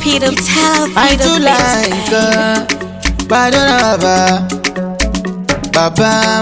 Peter. Tell I Peter. too like Baba, Baba,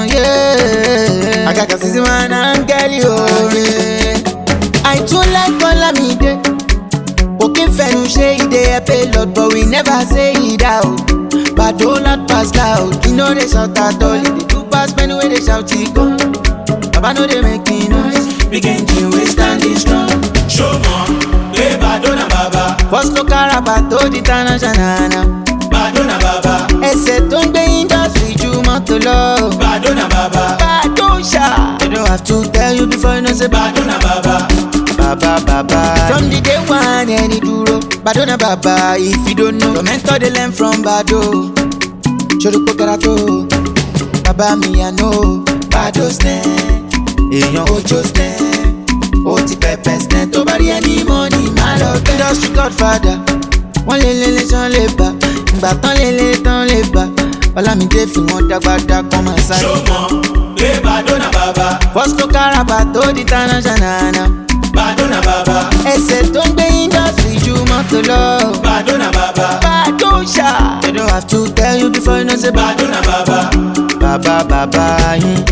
yeah. I got a season one and girl, yeah. I too like Olamide. Walking fenu shade, they pay lot, but we never say it out. But don't not pass loud. You know they shout at all. They do pass many way they shout it go. Baba know they making noise. Big engine we standing strong. Show more, play Badona Baba. First look at Rabato di Tanajana. Badona Baba. Ẹsẹ̀ tó ń gbé industry ju mọ́tò lọ. Badona Baba. Badosha. They don't have to tell you before you know say Badona Baba. Baba. From the day one, any duro. Badona Baba, if you don't know. Your mentor they learn from Bado. Choruko Karato. Baba mi I know. Bado stand. Èèyàn ojo stand. Ó ti pẹpẹ stand. Tó bá rí ẹni money, má lọ bẹ́. Industry Godfather. Wọ́n lé sán lè bá. Ìgbà tán lé tán lè bá. Olamide fi wọn dágbádá kọ́ máa sáré. Show more, play Badona Baba. First look at Rabato di Tanajana. Badona Baba. Ẹsẹ̀ tó ń gbé industry ju mọ́tò lọ. Badona Baba. Badosha. They don't have to tell you before you know say Badona Baba. Baba, yin.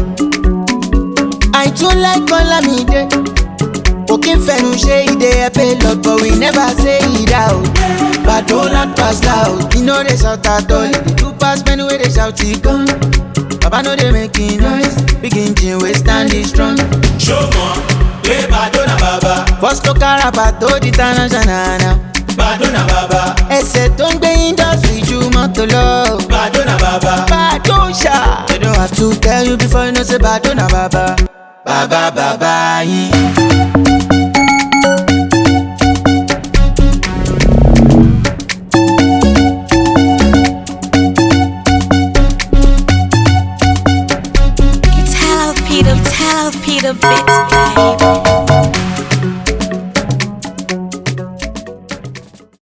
I too like Olamide. Walking fenu shade, they pay lot, but we never say it out. But don't not pass loud. You know they shout at all. They do pass many way they shout it go. Baba know they making noise. Big engine we standing strong. Show more, play Badona Baba. First look at Rabato di Tanajana. Badona Baba. Ẹsẹ̀ tó ń gbé industry ju mọ́tò lọ. Badona Baba. Badosha. They don't have to tell you before you know say Badona Baba. Baba, yin. Tell Peter, bitch, baby.